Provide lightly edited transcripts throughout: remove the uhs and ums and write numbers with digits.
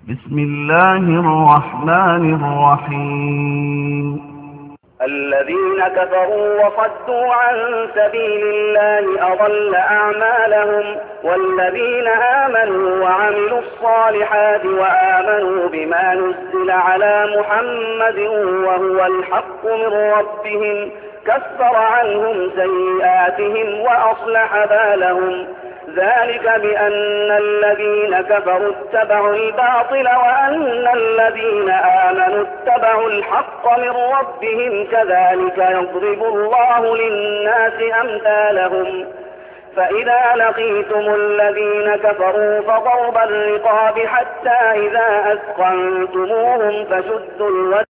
بسم الله الرحمن الرحيم الذين كفروا وصدوا عن سبيل الله أضل أعمالهم والذين آمنوا وعملوا الصالحات وآمنوا بما نزل على محمد وهو الحق من ربهم كفر عنهم سيئاتهم وأصلح بالهم ذلك بأن الذين كفروا اتبعوا الباطل وأن الذين آمنوا اتبعوا الحق من ربهم كذلك يضرب الله للناس أمثالهم فإذا لقيتم الذين كفروا فضرب الرقاب حتى إذا أثخنتموهم فشدوا الوثق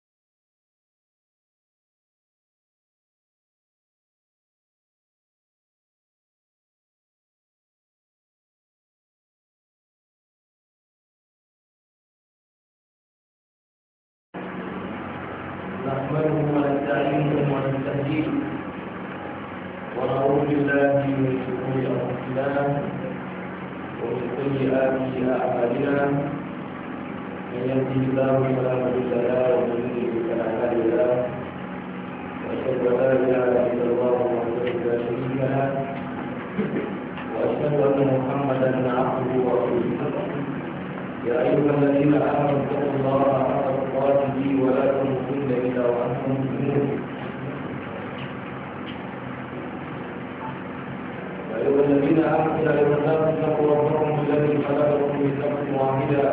نحمده ونستعينه ونستهديه ونعوذ بالله من شرور انفسنا ومن سيئات اعمالنا من يهده الله فلا مضل له ومن يضلل فلا هادي له واشهد ان لا اله الا الله وحده لا شريك له واشهد ان محمدا عبده ورسوله يا أيها الذين آمنوا اتقوا الله حق تقاته ولا تموتن إلا وأنتم مسلمون يا أيها الذين آمنوا يا أيها الناس اتقوا ربكم الذي خلقكم من نفس واحدة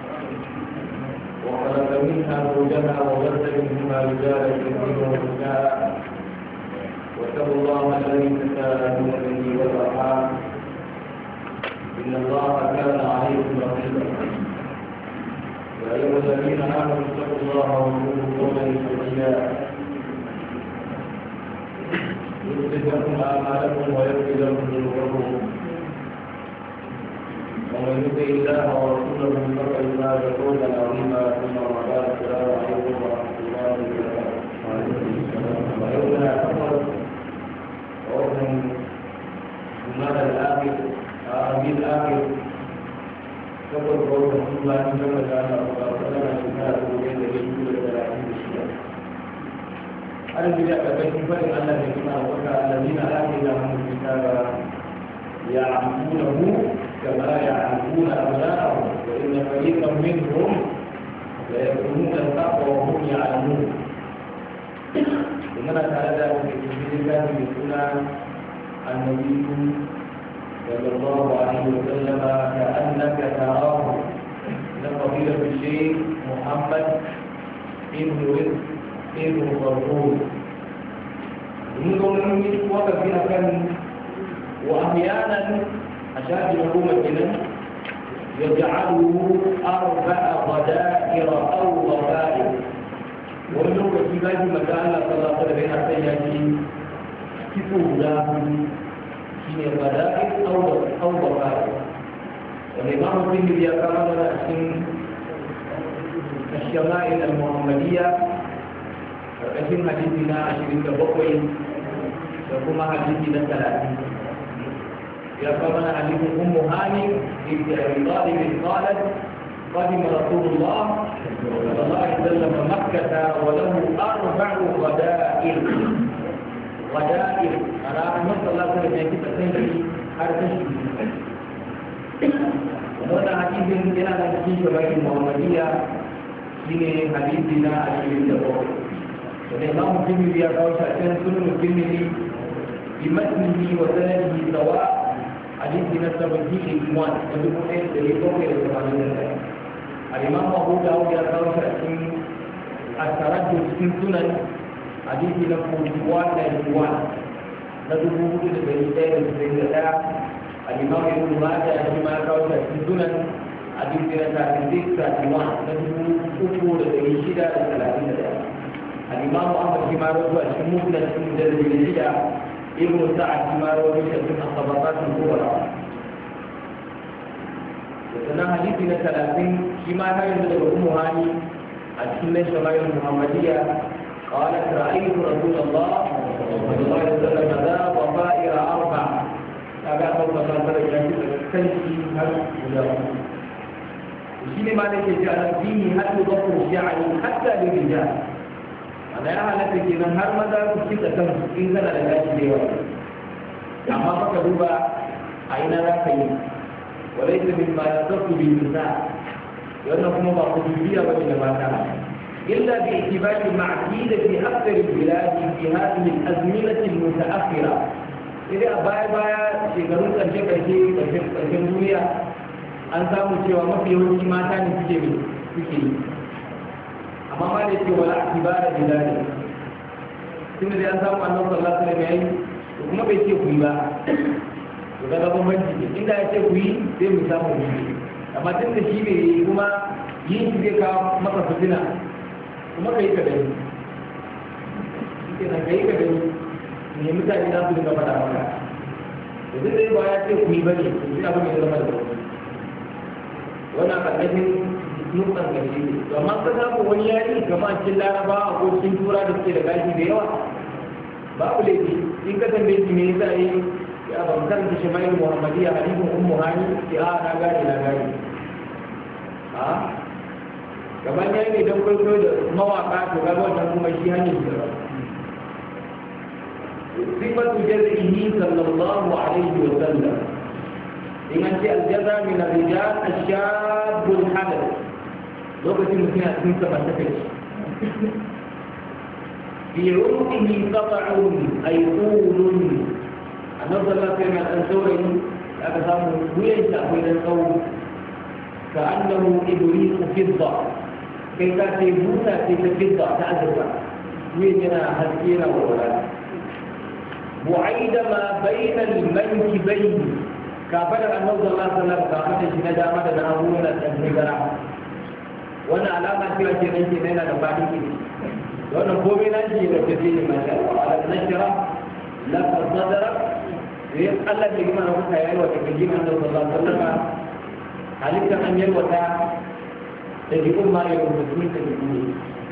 وخلق منها زوجها وبث منهما رجالا كثيرا ونساء واتقوا الله الذي تساءلون به والأرحام إن الله كان عليكم رقيبا يا أيها الذين آمنوا اتقوا الله وقولوا قولا سديدا يصلح لكم أعمالكم ويغفر لكم ذنوبكم ومن يطع الله ورسوله فقد فاز فوزا عظيما ثم أما بعد السلام عليكم ورحمة الله وبركاته ويوم أكبر وأذن جمال الآخر آمين آخر كبر قول رسول الله صلى الله عليه وسلم شفاء وجد يجوز الثلاثين بالشفاء. الذين أتبعوا فرق أن الذين الذين آتيناهم الكتاب يعرفونه كما يعرفون أبناءهم وإن فريقا منهم ليكتمون الحق وهم يعلمون. ومن تعالى في كتاب يقول النبي صلى الله عليه وسلم كأنك تراه من فضيلة الشيخ محمد ابن رزق ابن فرحون منذ وقت في مكان وأحيانا أشاد الحكومة يجعله 4 غدائر أو غفائر ومنذ في ذلك مكان صلى الله عليه وسلم حتى يأتي كفوله هي غدائر أو ضرائر. والإمام الترمذي قال لنا الشمائل المحمدية وكثير حديثنا 27 وكما حديثنا 30 يقول لنا حديث أم هاني بنت أبي طالب قالت قدم رسول الله صلى الله عليه وسلم مكة وله 4 غدائر غدائر أنا أحمد صلى الله عليه وسلم يجب أن تنجي حركة وهذا حديث لنا نحكي شباب المحمدية من حديثنا الشريف الأول والإمام الترمذي يقول شأن سنن الترمذي بمتنه وسنده سواء حديثنا 71 وجبوا إيه تريقوا إلى سبحانه الإمام أبو داود يقول شأن التردد في سنن حديثي لكم جوان لجوان ندبوه لبريدين السيدة الإمام ابن ماجه كما قال في السنن حديثي لتعزيز جوان ندبوه لبريشدة 30 الإمام أحمد كما روى الشموس للجلد ابن سعد كما روى في الطبقات الكبرى وسنة حديثي 30 كما كان أم هاني السنة شمائل المحمدية قالت رأيت رسول الله صلى الله عليه وسلم ذا ضفائر 4 أبا أبو بكر تمشي هل shi ne ma da ke jara fihi har yi zafi shi'ari hatta da rija ana ya halatta kenan har maza su cika kansu in kana da gashi da yawa amma baka duba a ina za ka yi walai ta min ma ya zafi bin nisa wannan kuma ba ku bibiya ba ne da mata إلا باعتبار معقيدة في أكثر البلاد في هذه الأزمنة المتأخرة إذا بايا شكرون كرشة كرشة دنيا an samu cewa mafi yawanci mata ne suke yi amma ma da yake wala akibara da dare tunda da an samu annabi sallallahu alaihi wasallam yayi to kuma bai ce ku yi ba to daga bambanci ne inda ya ce ku yi sai mu samu ku yi amma tunda shi bai yi kuma yin shi zai kawo maka fitina kuma kai ka dani kenan kai ka dani ne mutane za su dinga faɗa maka to duk da ba ya ce ku yi bane to sai abin ya zama da wannan karkashin nutsan gaske ne to amma ka samu wani yari kamar cikin laraba a ko cikin tura da suke da gashi da yawa babu laifi in ka tambaye shi me yasa yi ya ban karanta shama'il muhammadiyya hadisin ummu hani ya na gane a gaban yayi ne don kwaikwayo da mawaka to ga wannan kuma shi hanyar da sifatu jaz'ihi sallallahu alaihi wa sallam in an ce aljaza min ar-rijal ash-shab al-hadath lokacin mutum ya tsinka mata kai fi ruqihi qat'un ay qulun annabi sallallahu alaihi wa sallam an saurayi aka samu wuyan shi akwai dan tsawo ka annahu ibriqu fidda kai ka ce buta ce ta fidda ta azurfa wuyan yana haske na walwala bu'aida ma bayna al-mankibayn kafar annabi sallallahu alaihi wasallam kafar shi na dama da na hagu yana tsaye gara wannan alama ce wace nan ke yana da fadi ke wannan komai nan ce da take ne masha Allah ala nashra la sadara sai Allah ya gima na kuka yayi wata kaji annabi sallallahu alaihi wasallam halitta an yi wata da jikin ma ya rubuta ta jiki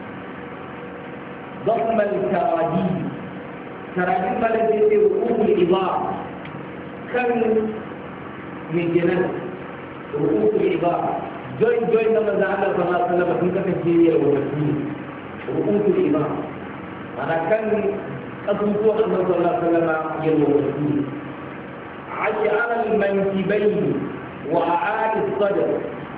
ضخم الكراجي كراجي مالك رؤوس العظام كان من جنان رؤوس العظام جوين لما زعل صلى الله عليه وسلم كنت كثير وكثير رؤوس العظام أنا كان أصبح أن صلى الله عليه وسلم يلوكثير عشعر المنكبين وأعالي الصدر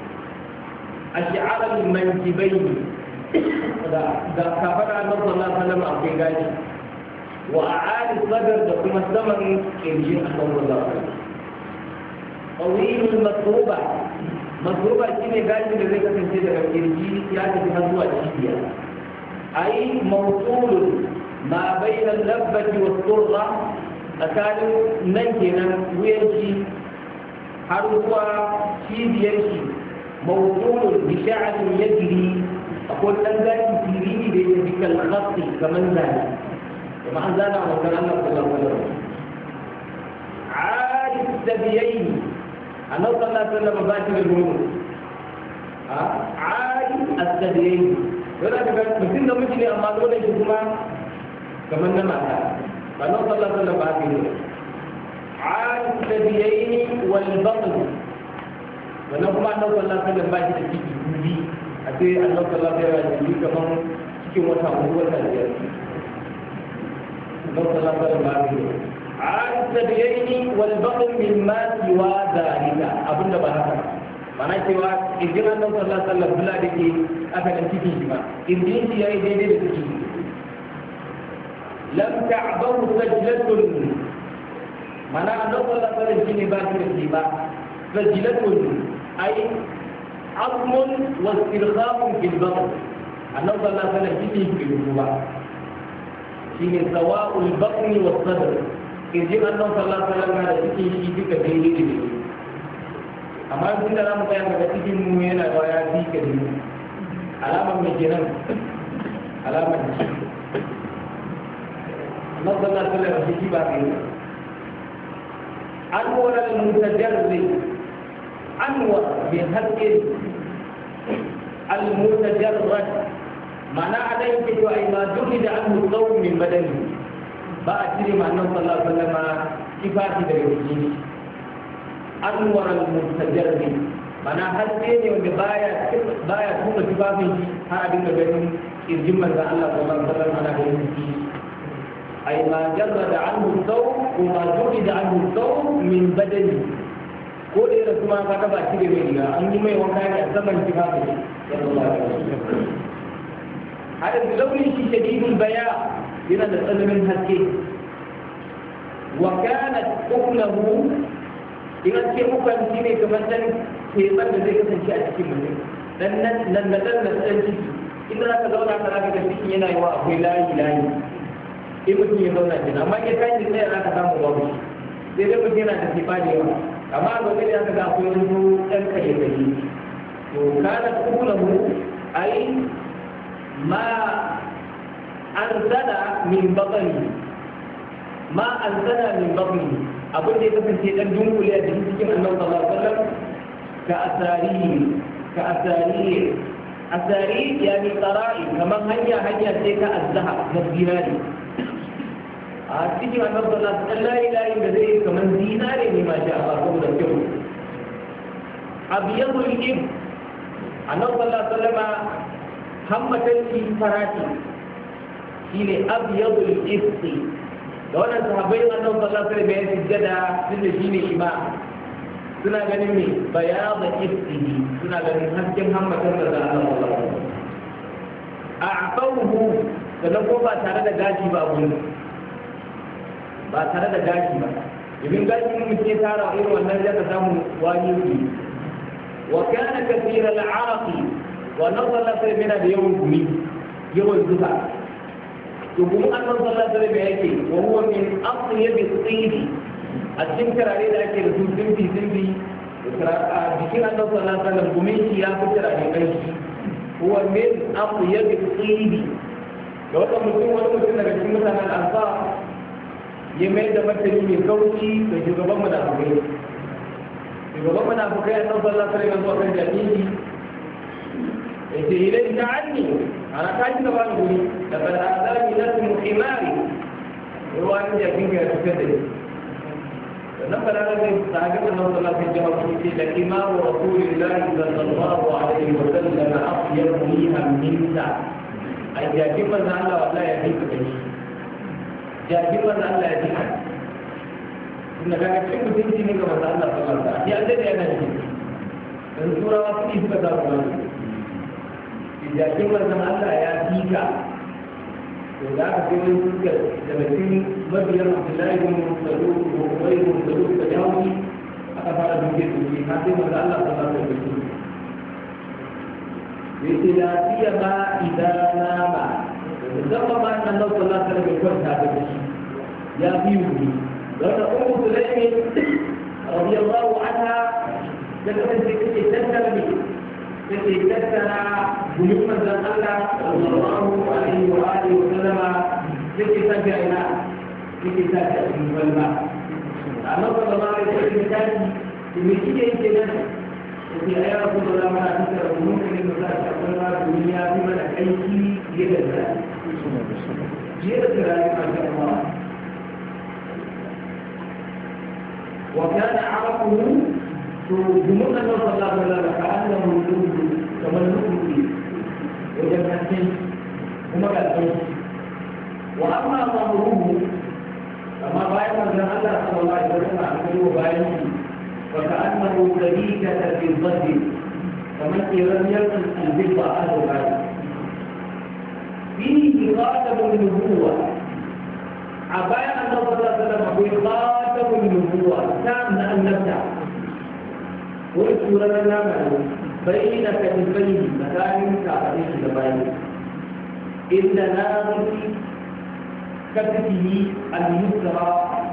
أشعر المنكبين da kafar annabi sallallahu alaihi wasallam akwai gaji wa a'ali sadar da kuma saman kirjin annabi sallallahu alaihi wasallam qawiyul masruba shine gaji da zai kasance daga kirji ya tafi har zuwa cibiya ai mawsulun ma bayna al-labbati was-surra tsakanin nan kenan wuyan shi har zuwa cibiyar shi mawsulun bi sha'rin yajri أقول أن ذلك تريد بك الخط كمن ذلك كما أنزلنا وكان الله صلى الله عليه وسلم عارف الثديين أنه صلى الله عليه وسلم باشر الهنود عارف الثديين ولا تقول مثل ما مجني أما دون يشكما كمن نماتا فأنه صلى الله عليه وسلم باشر عارف الثديين والبطن ونقوم أنه صلى الله عليه وسلم باشر الثديين a sai annabi sallallahu alaihi wasallam yi kaman cikin wata uku wata biyar annabi sallallahu alaihi wasallam al-sabiyaini wal baqn mimma siwa dhalika abinda ba haka mana cewa idan annabi sallallahu alaihi wasallam bula dake aka dan cikin shi ma idan shi yayi daidai da cikin lam ta'bahu sajlatun mana annabi sallallahu alaihi wasallam shine ba shi ba sajlatun ai عظم واسترخاء في البطن النبي صلى الله عليه وسلم فيه في الركوع فيه سواء البطن والصدر إذ النبي صلى الله عليه وسلم هذا فيه شيء كثير أما يقول لنا مكان كثير من الروايات كثير علامة من الجنان علامة النبي صلى الله عليه وسلم فيه باقي أنور المتجرد أنور بهدء المتجرد معنى عليه أي ما جهد عنه القوم من بدنه بأسر مع النبي صلى الله عليه وسلم كفاية درجين أنور المتجرد mana haske ne wanda baya tuka tufafin shi har a dinga ganin kirjin manzan Allah sallallahu alaihi wasallam ana ganin shi ay ma jarrada anhu thawb wa ma jurida anhu thawb min badani ko da yana kuma ka ba shi da mai riga an yi mai wanka ne a saman tufafin shi sallallahu alaihi wasallam hada da launin shi shadidul baya yana da tsananin haske wa kanat qawluhu idan ce mukan shi ne kamar dan teban da zai kasance a cikin mutum dan nan ciki idan aka zauna ka zaka ga cikin yana yawa akwai layi in mutum ya zauna kenan amma ya kai ne za ka samu babu sai dai mutum yana da tefa da yawa amma a gobe da aka ga akwai wani ɗan kaje to kana kulahu ai ma anzala min batni ma anzala min batni abin da ya kasance dan dunkule a cikin annabi sallallahu alaihi wasallam ka asari yani qara'i kaman hanya sai ka azzaha na dinari a cikin annabi sallallahu alaihi wasallam layi da zai kaman dinari ne ma sha Allah ko da kyau abiyadul ib annabi sallallahu alaihi wasallam hammatan shi farati shine abiyadul ibti da wannan sahabbai annabi sallallahu alaihi wasallam ya sujjada tunda shine imam suna ganin me bayada iftihi suna ganin hasken hammatan da Allah sallallahu alaihi wasallam a'fahu da ko ba tare da gashi ba gurin ba tare da gashi ba domin gashi mun ce tara irin wannan da ka samu wani ne wa kana kathir al-araq wa nazala fi min al-yawm gumi yawan zuba to kuma annabi sallallahu alaihi wasallam yake wa huwa min atyab at-tayyib a cikin turare da ake da su simbi a jikin annabi sallallahu alaihi wasallam gumin shi ya fi turare ƙarfi huwa min atyab at-tayyib da wani mutum daga cikin mutanen ansar ya mai da martani mai kauci da shugaban munafukai annabi sallallahu alaihi wasallam zuwa kan jami'i yace ilai ta'anni ana tashi da bani guri da kada azami nasu himari ruwan jakin ga tuka da nan fara da sahabi annabi sallallahu alaihi wasallam ce da imamu rasulillahi sallallahu alaihi wasallam afyar minha minta ai jakin manzo Allah wallahi ya fika da shi jakin manzo Allah ya fika inda ga cikin mutunci ne ga manzo Allah sallallahu alaihi wasallam ya da yana shi dan turawa su suka da wannan jakin manzan Allah ya fika to za ka fi wani suka daga cikin mabiyar Abdullahi bin Salul ko Ubay bin Salul da yawi aka fara duke har sai manzan Allah ta fara da su yace lafiya ma idan nama musamman ma nan da Allah ta rage kwanta da shi ya fi wuri wata ummu Sulaimi radiyallahu anha da kasance take tattara ne take tattara gudun manzan Allah sallallahu alaihi wa alihi wa sallama take tafiya ina take tafiya cikin balba amma sallallahu alaihi wa sallam tafi me kike yake nan sai ayi rasulullah mana tattara gudun ne da ta balba duniya bi mana aiki yadda da rayuwar Allah wa kana arafuhu جمهور النبي صلى الله عليه وسلم كأنه اللؤلؤ كما اللؤلؤ وجنتين هما كالبيت وأما ظهره فما باين من الله صلى الله عليه وسلم عنه باين فكأنه سبيكة في الظهر كمن لم يكن البضع أهل باين فيه خاتم النبوة عباية النبي صلى الله عليه وسلم في خاتم النبوة كان أن نبدأ ويقول لنا بين كتفيه مكان كعبه لبين إن ناظر كتفه اليسرى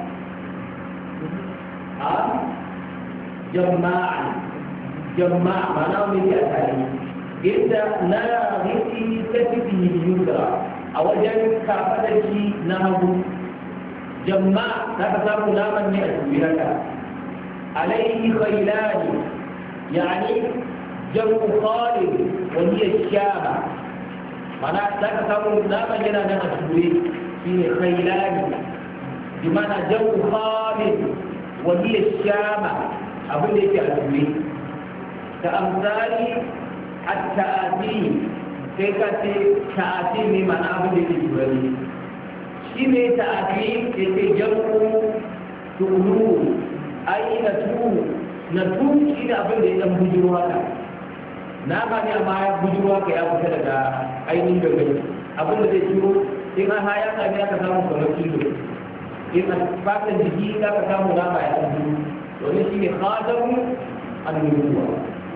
جماع معناه من يأتي إن ناظر كتفه اليسرى أوجد كعبه نهب جماع لا تسامو ناما يأتي لك عليه خيلان يعني جمع خالد وهي الشامة معنى ذاك تقول ناما جنا نمشوري فيه خيلان بمعنى جمع خالد وهي الشامة أقول لك أشوري كأمثال التآثيم كيف تآثيم من عبد الإجباري شيء تآثيم يتجمع تقولوا أي نتو شيء أبدا يتم بجروها نعم يا ما بجروها كي أبو كذا أي من بجرو أبدا تجرو إن هاي كذا كذا مكمل إن أسباب الجديد كذا منا بعد ولكن خاتم النبوة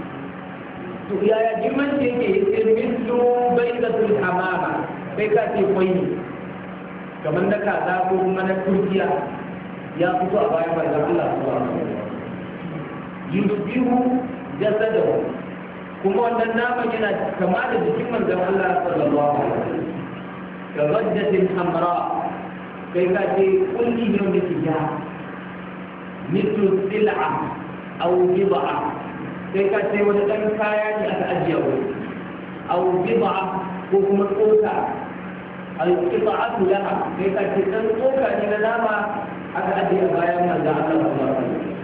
يا جماعة مثل بيضة الحمامة بيضة القيم كمان نكذا كمان تركيا يا فتوى أبايا فإذا الله سبحانه يشبه جسده كما أن النام جنا كما تجمع من الله صلى الله عليه وسلم كغدة حمراء بيضة كل يوم تجاه مثل السلعة أو بضعة كيف تقول أن كيان أتأجر أو بضعة وهم القوة القطعة لها كيف تقول أن لما أتأجر غاية من الله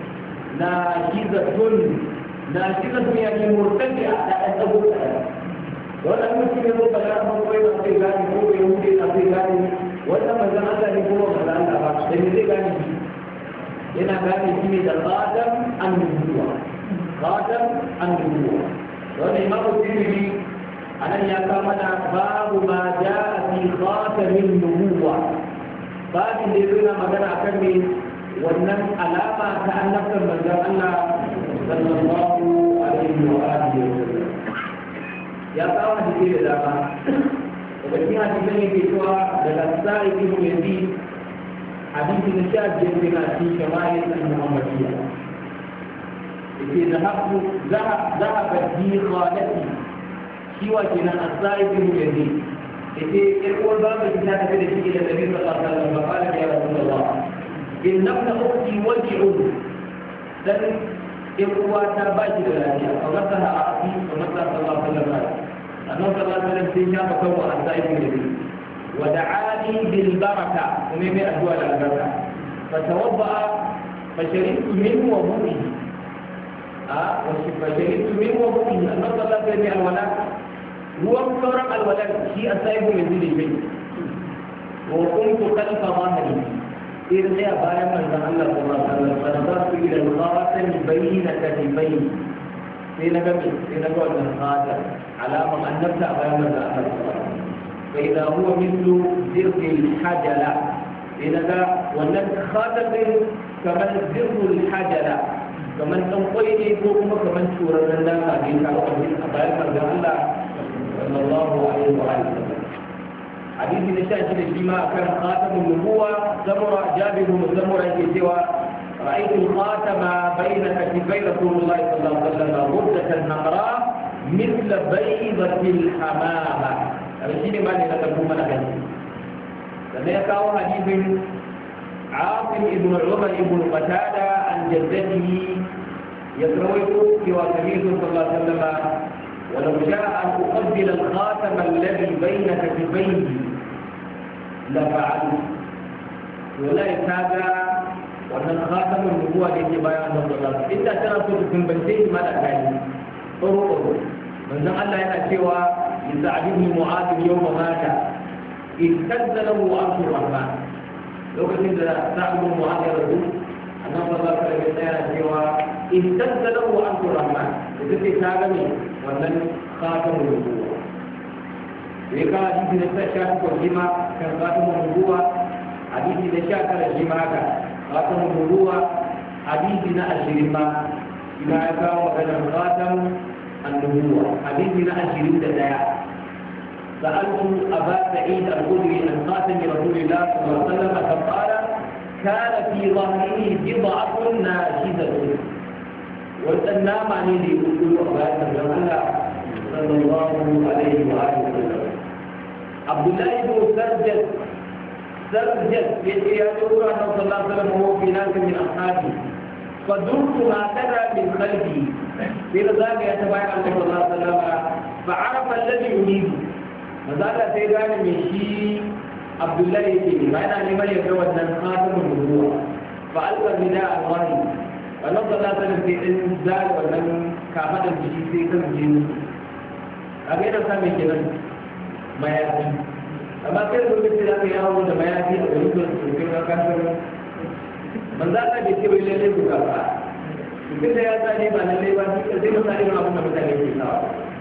ناشزة يعني مرتفعة لا أتبوك ولا ممكن يقول بلا مقوي أفريقاني هو يهودي أفريقاني ولا مزان الله هو مزان الله لأن هنا كان يسمي خاتم النبوة خاتم النبوة والإمام الترمذي أنا يكمل باب ما جاء في خاتم النبوة باب اللي يقولنا مثلا أكمل ونن علامة كأنك من الله صلى الله عليه وآله وسلم يا كما تقول لنا وبكي هذه في سوى للسائل ابن يزيد حديث نشاط جنبنا في شمائل المحمدية إذا ذهبت بي خالتي سوى جنا السائل ابن يزيد إذا يقول باب الكتاب في الشيء إلى النبي صلى الله عليه وسلم فقال يا رسول الله إن ابن أختي وجع لن يقوى تابعي لله فمسها أعطي فمسها صلى الله عليه وسلم أنه صلى الله عليه وسلم سيجاب كوى السائل ابن يزيد ودعاني بالبركة ومن أدوال البركة فتوضأ فشربت منه وضوئه فشربت منه وضوئه أنه صلى الله عليه وسلم الولاء هو مصورة الولاء شيء أسائب من ذي البيت وقمت خلف ظهري إذ يا بايا من الله صلى الله عليه وسلم فنظرت إلى الخاتم بين كتفين في نقول الخاتم على ما أن نبدأ بايا من الله صلى الله عليه وسلم فإذا هو مثل زر الحجلة إذا ولن خاتم كمن زر الحجلة كمن تنقيني فوقما كمن شورا لنا هذه كأولا أبايا من الله صلى الله عليه وسلم حديث نشاء الجماع كان خاتم النبوة زمرة جابر زمرة سوى رأيت الخاتم بين كتفي رسول الله صلى الله عليه وسلم غدة حمراء مثل بيضة الحمامة الشيء ما نتكلم عنه لما يقع حديث عاصم ابن عمر ابن قتادة عن جدته يرويه في وسميه صلى الله عليه وسلم ولو شاء أن أقبل الخاتم الذي بين كتفيه لفعلت ولا يتابع وأن خاتم النبوة التي بيان الله إذا ترى في بنتين ما لا كان طرقه من ذا الله ينا سوى يساعدني معاذ يوم مات اهتز له عرش الرحمن لو كنت ساعد معاذ يرد أنه صلى الله عليه وسلم سوى اهتز له عرش الرحمن وكنت ساعدني وأن خاتم النبوة ويقع حديث نشاء والجماع كان خاتم النبوة حديث نشاء الجماع خاتم النبوة حديثنا الجريمة إذا يقع وكان خاتم النبوة حديثنا الشريف دايا سألت أبا سعيد الخدري عن خاتم رسول الله صلى الله عليه وسلم فقال كان في ظهره بضعة ناشزة والسلام عليه يقول أبا الله صلى الله عليه وآله وسلم عبد الله بن سرجس يقول أنه صلى الله عليه وسلم وهو في ناس من أصحابه فدرت هكذا من خلفي في ذلك يتبايع النبي صلى الله عليه وسلم فعرف الذي يريد فذلك سيدان من شيء عبد الله يجي ما أنا لمن يقول أن خاتم النبوة فألقى النداء الله فالنبي صلى الله عليه وسلم في إنزال ومن kafaɗar jiki sai kan jini a ga yadda sa mai kenan mayafi amma kai da lokaci da aka yawo da mayafi a garin da su kai na kasar man za ka ce wai lalle ku kafa duk da ya sa ne ba lalle ba duk da zai mutane ba abin da mutane ke sawa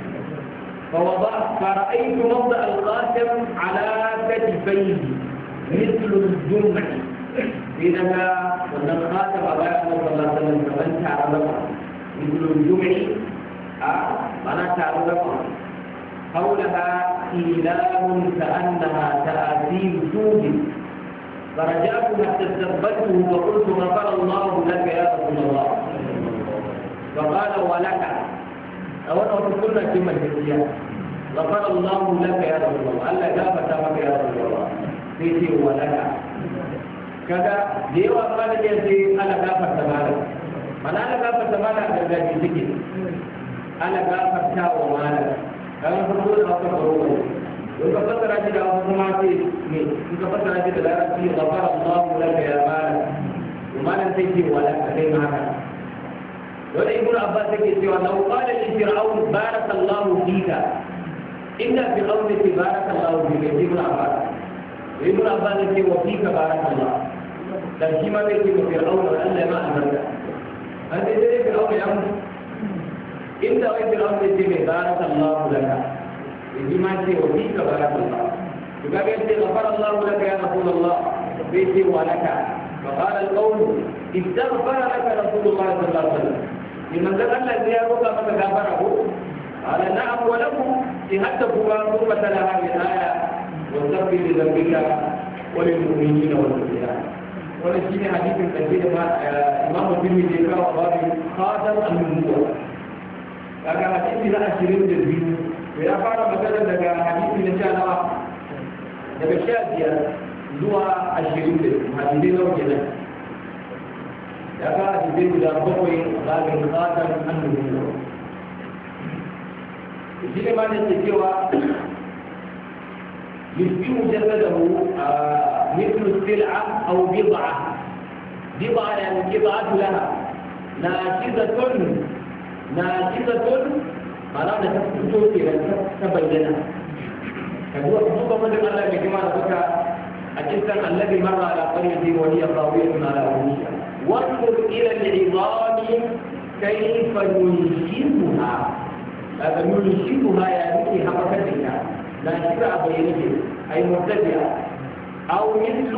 فرأيت موضع القاسم على كتفيه مثل الجمع إنما وأن القاسم على صلى الله عليه وسلم كمن تعرض مثل الجمع معنى تعرض حولها إيلام كأنها تأثير سود فرجعت حتى استقبلته فقلت غفر الله لك يا رسول الله فقال ولك أولا وتقولنا كلمة جدية غفر الله لك يا رسول الله ألا جابت مك يا رسول الله سيتي ولك كذا ديوا قال جدي ألا جابت مالك من ألا جابت مالك الذي ذكر ألا جابت ومالك كما تقول غفر الله وكفتر أجل أوصماتي وكفتر أجل لا رسول غفر الله لك يا مالك ومالك سيتي ولك زي ما هذا ولا ابن عباس يقول لو قال لفرعون بارك الله فيك إن فرعون بارك الله فيك ابن عباس ابن عباس يقول وفيك بارك الله لكن ما يقول فرعون وألا ما أمرك أنت إذا فرعون يأمر إنت فرعون يقول بارك الله لك إذا ما يقول وفيك بارك الله فقال يقول غفر الله لك يا رسول الله بيتي ولك فقال القول استغفر لك رسول الله صلى الله عليه وسلم لمن ذكر الذي يروك مك غفره قال نعم ولكم شهدتكما ثم تلا هذه الآية واستغفر لذنبك وللمؤمنين والمؤمنات ونسيني حديث كثير ما إمام الترمذي قال باب خاتم النبوة kaga hadisi na 22 ya fara magana daga hadisi na 19 daga 15 zuwa 20 hadisi na kenan ya ga hadisi guda bakwai babin khatam an-nubuwwa shi ne ma ne ke cewa يشبه جسده مثل السلعة أو بضعة يعني بضعة لها ناشزة معناها تفتو كده تبينها فهو حقوق من الله بكما ذكر الجسد الذي مر على قرية وهي خاوية على عروشها وانظر إلى العظام كيف ننشزها هذا ننشزها يعني حركتها ناشزة بينه أي مرتفعة أو مثل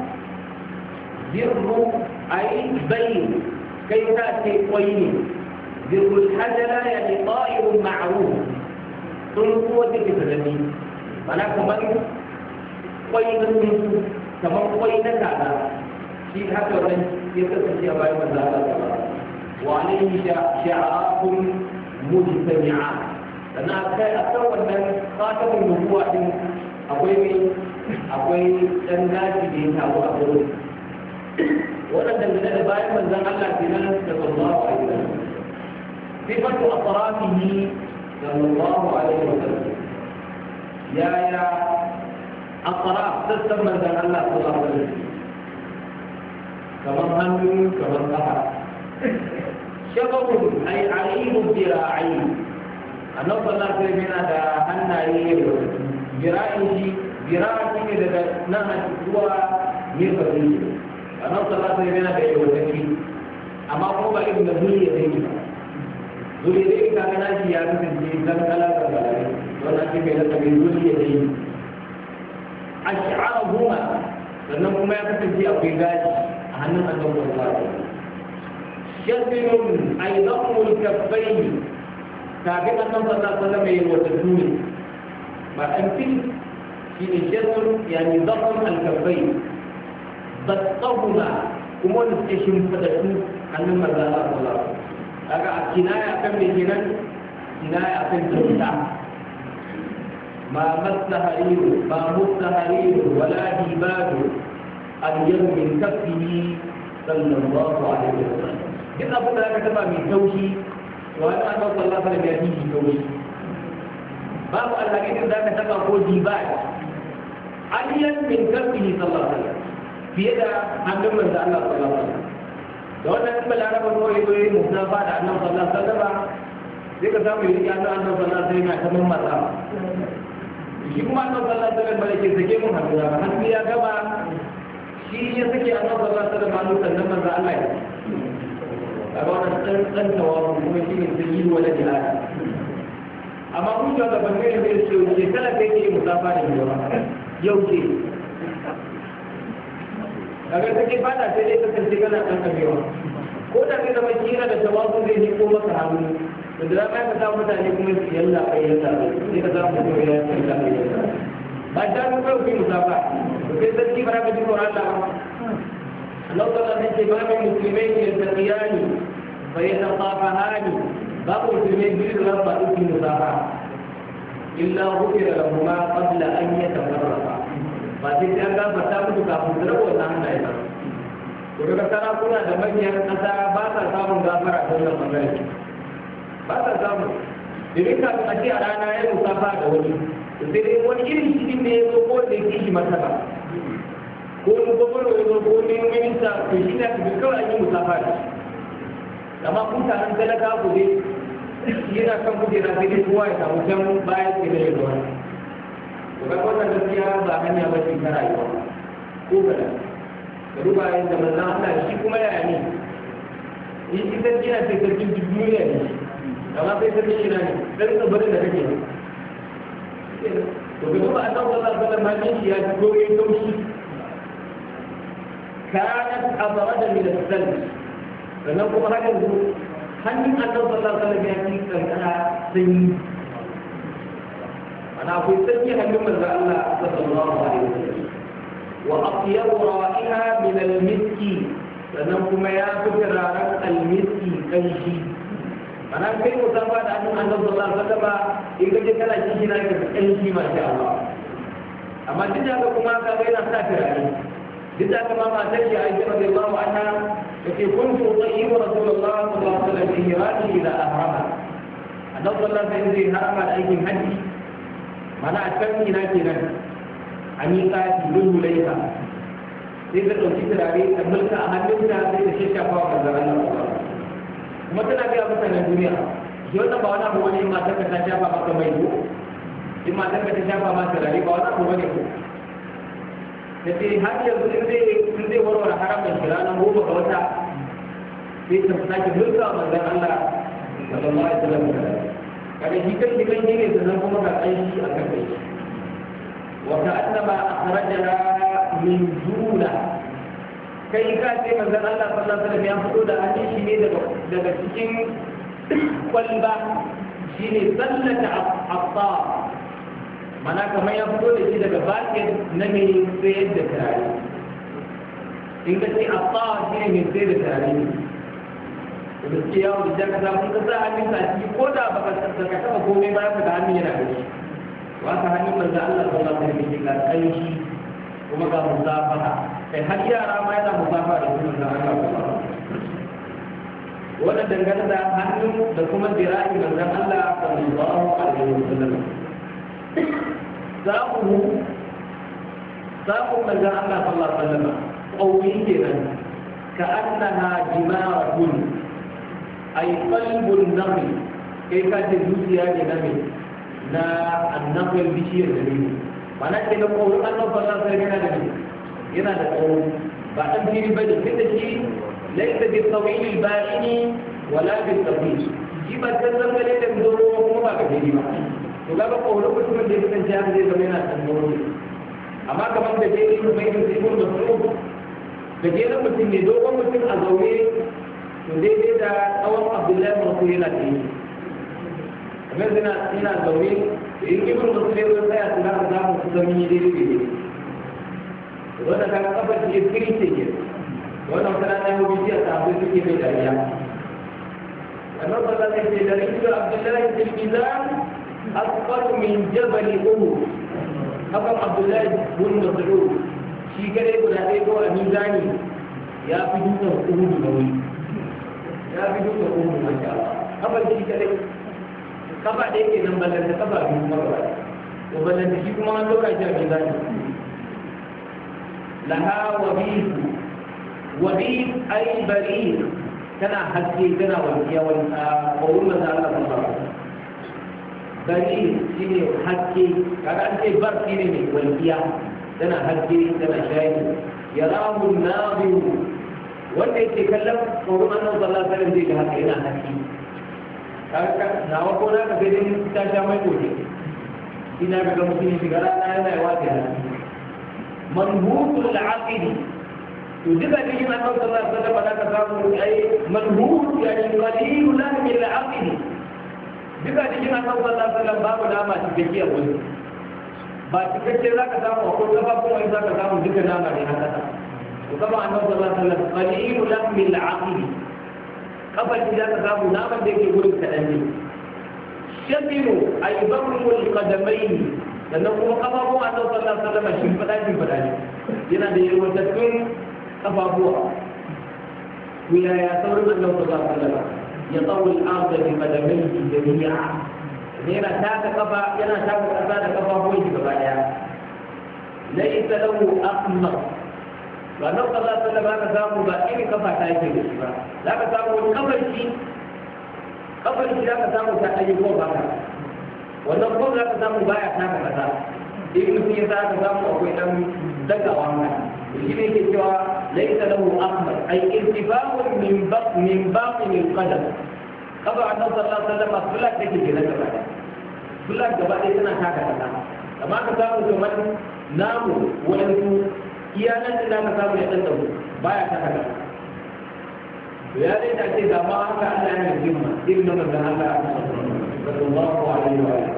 ذر أي بين كيف تأتي قيم ذر الحجلة يعني طائر معروف ثم قوة كتلمين فأنا كمان قيم منه كمان قيم كذا شيء هكذا يتصل أبائي مزالة وعليه شعارات مجتمعات لأنها أكثر من خاتم النبوة akwai ɗan gashi da ya taru a wurin waɗanda dangane da bayan manzan Allah ke nan da sallallahu alaihi wa sallam sifatu atrafihi sallallahu alaihi wa sallam yaya atraf sassan manzan Allah sallallahu alaihi wa sallam kamar hannu kamar kafa shagabun ay alimu jira'i annabi sallallahu alaihi wa sallam yana da hannaye da jira'in shi jira'a shi ne daga nan a zuwa mirfafin shi a nan salatu yana da yawanci amma kuma ba irin da zuriya zai yi ba zuriya zai yi kaga na shi ya kasance dan kala da balare wannan shi mai nasabi zuriya zai yi a shi'ara goma sannan kuma ya kasance akwai gashi a hannun annabi sallallahu alaihi wasallam shadidun aydamul kaffaini kafin annabi sallallahu alaihi wasallam ya yi wata duniya ما أمثل في الجسر يعني ضخم الكفين ضغطهما ومن استشم فتشم عن المرضى الله أقع كناية كم لجنان كناية كم تفتح ما مسها رير ولا هباد اليوم من كفه صلى الله عليه وسلم إذا أقول لك كما من توشي وأنا صلى الله عليه وسلم يأتيه توشي babu alhaƙiƙin da aka taɓa ko dibai aliyan min karfihi sallallahu alaihi wasallam fiye da hannun manzo Allah sallallahu alaihi wasallam da wannan kuma laraba ko yayi musafa da annabi sallallahu alaihi wasallam sai ka samu yi ya nan annabi sallallahu alaihi wasallam ta mammatsa shi kuma annabi sallallahu alaihi wasallam bai ke sake mun hannu ba hannu ya gaba shi ya sake annabi sallallahu alaihi wasallam hannu sannan manzo Allah ya kaga wannan dan tawafu kuma shi ne sayyidu wala jihad amma kun ga gaban ne da shi kala kai ke musafa da yawa yau ke kaga take fada sai dai kasance kana dan kabewa ko da kai zama kira da tawafu zai yi ko maka hannu da da ma ka samu mutane kuma su yalla ayyalla sai ka samu mutum ya yalla ayyalla ba da mu kai ku musafa sai sarki baraka ji Qur'an Allah Allah ta ce ba mai musulmai ne tsakiyani fa yataqafahani ba musulmai biyu da ba su musafa illa ghufira lahumma qabla an yatafarraqa ba sai an gafarta musu kafin su rabu wannan hannaye ba to daga sarakuna da manyan kasa ba sa samun gafara ta wannan bangare ba sa samu domin kafin a ce a rana ya musafa da wani sai dai wani irin shi ne ya zo ko da ya shi masa ba ko wani gwamnati ya zo ko wani minista to shi ne aka kawai an yi musafa da shi amma kun taron talaka ku dai yana kan kujera sai dai kowa ya samu can bayan ke da ya zuwa to ga wannan gaskiya ba hanya ba ce ta rayuwa ko kada da duba yadda manzon Allah shi kuma yaya ne in shi sarki na sai sarkin duniya ne amma sai sarki shi na ne dan tsibirin da kake to ga duba annabi sallallahu alaihi wasallam hannun shi ya ji komai kaushi kanat abrada min as-salb sannan kuma haka yanzu hannun annabi sallallahu alaihi wasallam ya ci kankara sanyi ana akwai sanyi hannun manzo Allah sallallahu alaihi wasallam wa atyab ra'iha min al-miski sannan kuma ya fi turaren al-miski kanshi ana kai musafa da hannun annabi sallallahu alaihi wasallam in kaje kana kishi na ka kanshi masha Allah amma duk da kuma ka ga yana sa turare duk da kuma matar shi Aisha radiyallahu anha yace kuntu tayyibu rasulullah sallallahu alaihi wasallam fi hirati ila ahrama annabi sallallahu alaihi wasallam zai harama da aikin haji mana a can ina kenan a miƙati lulu laifa sai ta ɗauki turare ta mulka a hannunta sai ta shashafa wa manzon Allah kuma tana gaya mutanen duniya shi wannan ba wani abu wani in matar ka ta shafa maka mai ko in matar ka ta shafa ma turare ba wani abu bane ko da ce har yanzu in zai warware haramun shi ranar goma ga wata sai ta sake mulka wa manzon Allah sallallahu alaihi wasallam kada shi kan shi ne sannan kuma ga ƙanshi a kan kai wa ka'annama akhrajaha min jula kai ka ce manzon Allah sallallahu alaihi wasallam ya fito da hannun shi ne daga cikin kwalba shine sallata afta mana kamar ya fito da shi daga bakin na mai sayar da turare in ka ce afta shine mai sayar da turare da suke yawon da jaka zafi ka sa hannun sa ciki ko da baka taba komai ba ka da hannun yana da shi wata hannun manzo Allah sallallahu alaihi wasallam ga kanshi kuma ga musafaha kai har yara ma yana musafaha da kuma manzo Allah sallallahu alaihi wasallam wannan dangane da hannun da kuma jira'i manzo Allah sallallahu alaihi wasallam zaku manzo Allah sallallahu alaihi wasallam qawli kenan ka annaha jimaratun ay qalbun nabi kai ka ce zuciya ne na mai na annabiyar bishiyar da ne mana ce na kowar annabi sallallahu alaihi wasallam yana da tsawo ba dan fili ba da tunda shi laysa bi tawil al ba'ini wala bi tawil shi ba san zan gane da doro kuma ba ka fili ba to ga kowar mutumin da yake cewa zai zama yana dan doro amma kamar da dai mai da sai mun da su da dai mutum ne dogon mutum a zaune to daidai da tsawon Abdullahi Rasul yana da yi kamar ina zaune da in ibn Rasul ya tsaya su zaka za mu zama yi daidai da wanda ka kafa ce kiri ce ke wannan kana na yau bidiya ta abu suke mai dariya annabi sallallahu alaihi wasallam da rikin Abdullahi bin Mizan asqal min jabal Uhud haka Abdullahi bin Mas'ud shi kare guda ɗaya ko a mizani ya fi dutsen Uhud da wuri ya fi dutsen Uhud masha Allah kafa shi kare kafa ɗaya ke nan ballanta kafa biyu kuma gaba to ballanta shi kuma an ɗauka shi a mizani laha wabib ay bari tana haske tana walƙiya wani ƙaurin manzo Allah sallallahu alaihi wasallam bari shi ne haske kaga an ce bar shi ne mai walƙiya tana haske tana shayi ya rahu nabiru wanda yake kallon tsoron annan sallallahu alaihi wasallam zai ga haka yana haske kaga nawa ko na ka sai dai ta sha mai koke ina ga mutum ya shiga rana yana yawa da haske manhutul aqidi to duka cikin annabi sallallahu alaihi wasallam da ka samu ai manhut yani qalilun min al-aqidi duka cikin annabi sallallahu alaihi wasallam babu nama cikakke a wani ba cikakke za ka samu akwai gaba kuma in za ka samu duka nama ne haka to kama annabi sallallahu alaihi wasallam qalilun min al-aqidi kafar shi za ka samu naman da yake gurin kaɗan ne shabiru ay barrul qadamaini sannan kuma kafafuwa annabi sallallahu alaihi wasallam shi fada ne yana da yalwatattun kafafuwa ku yaya saurin annabi sallallahu alaihi wasallam ya tsawul arda bi qadamaihi jami'a yana taka kafa yana taka kasa da kafafuwan shi gaba daya laysa lahu aqmar ba nan sallallahu alaihi wasallam ka samu ba irin kafa ta yake da shi ba zaka samu wani kafar shi zaka samu ta ayi ko ba ka wannan ko zaka samu baya taka kasa in mutum ya sa ka samu akwai dan dagawa mai shi ne ke cewa laisa lahu ahmad ay irtifa'un min batin al-qadam kafa annabi sallallahu alaihi wasallam fulat take ke nan gaba fulat gaba ɗaya tana taka kasa amma ka samu kamar namu wani iyanan da ka samu ya dan dawo baya taka kasa to ya dai ta ce da ma haka Allah ya yi ma irin nan da Allah sallallahu alaihi wa sallam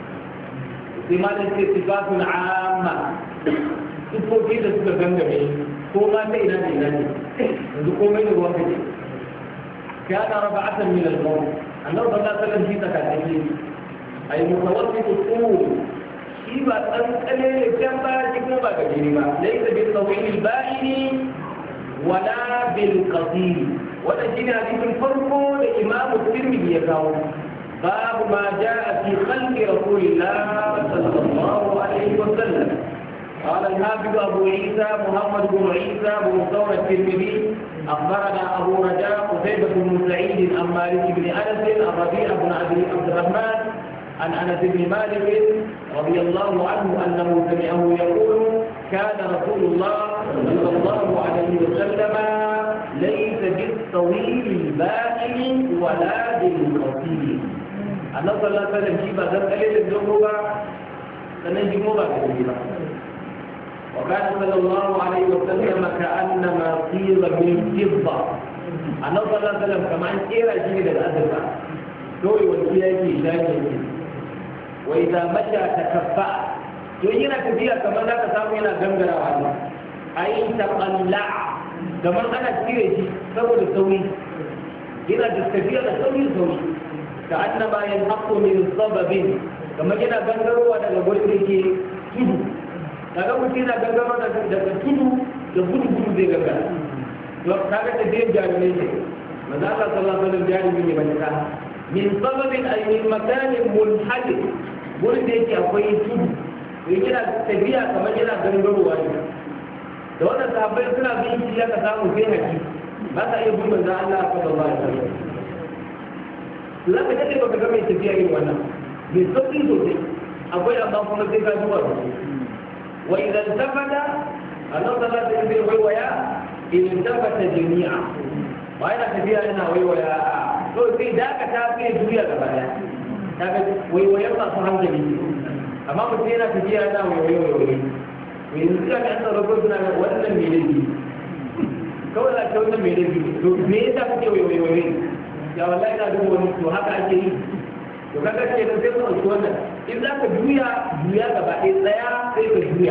sai ma da ce sifatun amma sifofi da suka gangame ko ma ta ina da ina ne yanzu komai da ruwan kake kana raba'atan min al-qawm annabi sallallahu alaihi wasallam shi tsakanin ay mutawassit al-qul shi ba tsankale ne can ba shi kuma ba gajeri ba laysa bil tawil al-ba'ini wala bil qadir wannan shine hadisin farko da Imam Tirmidhi ya kawo باب ما جاء في خلق رسول الله صلى الله عليه وسلم قال الحافظ أبو عيسى محمد بن عيسى بن ثور الترمذي أخبرنا أبو رجاء قتيبة بن سعيد عن مالك بن أنس الربيع بن عبد الرحمن عن أنس بن مالك رضي الله عنه أنه سمعه يقول كان رسول الله صلى الله عليه وسلم ليس بالطويل البائن ولا بالقصير النبي صلى الله عليه وسلم جيب هذا القليل الجمهور سنجمه بعد الجمهور وكان صلى الله عليه وسلم كأنما صيغ من فضة النبي صلى الله عليه وسلم كمان إيرا جيد الأدفع دوي والكياكي شاكي وإذا مشى تكفأ يجينا كثيرا كما لا تسامينا جنجر وعنه أي تقلع كما أنا كثيرا سوى السوي هنا تستفيد السوي كأنما ينحق من ضبب كما جينا جنجر وانا نقول لك تدو kaga mutum yana gangama daga tudu da gudu zai gangara to kaga da dai jarumai ne manzo Allah sallallahu alaihi wasallam jarumi ne bane ka min sababin ay min makanin munhadid gurin da yake akwai tudu to yana tafiya kamar yana gangarowa ne da wannan sahabbai suna bin shi ka samu sai haƙi ba ka iya bin manzo Allah sallallahu alaihi wasallam zaka dade baka ga mai tafiya irin wannan mai sauki sosai akwai amma kuma sai ka duba وإذا التفت النظرة الذي ويويا التفت جميعا وأنا كثيرا هنا ويويا في ذاك تابع جويا كبدا تابع ويويا صاحب جميل أما كثيرا هنا ويويا وإذا كان ربنا ولا ميلي كولا كولا ميلي ميتا كتير ويويا يا والله أنا أدور وهذا أشيء to kaga ce da sai ka ɗauki wannan in za ka juya gaba ɗaya tsaya sai ka juya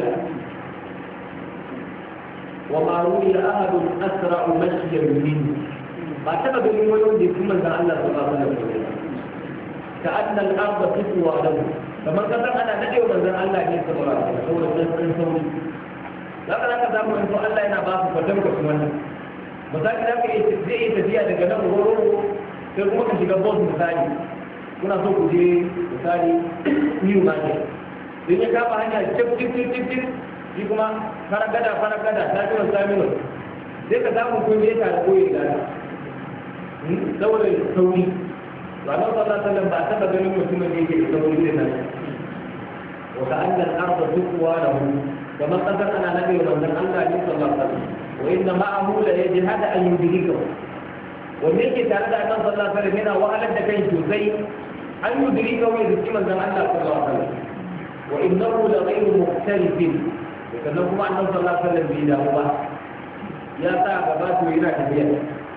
wa ma ruwiya ahadun asra'u mashyan min ba taɓa ganin wani wanda ya fi manzan Allah sallallahu alaihi wasallam ka anna al-ardha tutwa lahu kamar kasan ana nade wa manzan Allah ne sallallahu alaihi wasallam saboda san sauri zaka samu in to Allah yana ba ku fatan ku wannan misali zaka yi tafiya daga nan roro sai kuma ka shiga bos misali kuna so ku je misali new market don ya kama hanya cip shi kuma faragada ta ji wasu saminu sai ka samu kun je tare koyi da saboda sauri ranar sallallahu alaihi wasallam ba taba ganin mutumin da yake da sauri da nan wa ka'anna al-ardh tuqwa lahu kamar kasar ana nabi manzon Allah ne sallallahu alaihi wasallam wa inna ma'ahu la yajhad an yudrikahu wanda yake tare da annabi sallallahu alaihi wasallam yana wahalar da kai sosai an yudrikahu ya zuci manzon Allah sallallahu alaihi wasallam wa innahu la ghayru mukhtalifin sannan kuma annabi sallallahu alaihi wasallam bai damu ba ya sa gaba to yana tafiya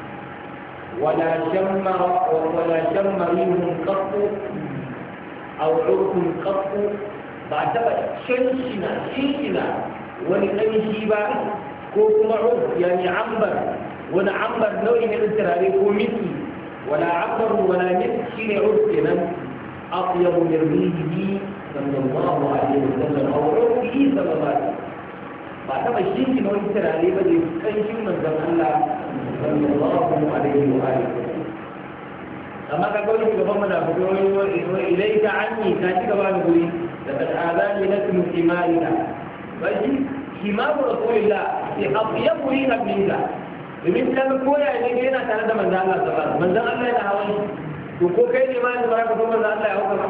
ولا شم ريح قط أو عرف قط بعد شنشنا ولقنشيبا كوكما عرف يعني عنبر ولا عنبر نوع من التراري ومثل ولا عنبر ولا مثل شين عرف لمن أطيب من ريحه صلى الله عليه وسلم أو عرفه صلى الله عليه وسلم بعد ما شنشنا نوع التراري بدي كنشي من زمان الله صلى الله عليه وآله أما كقول كبرنا إليك عني كاتب بقولي لقد آذاني نسم حمارنا فأجي حمار رسول الله أطيب ريحا منك domin kan koya ne ga yana tare da manzon Allah sallallahu alaihi wasallam manzon Allah yana hawan to ko kai ne ma ba ka so manzon Allah ya hauka ba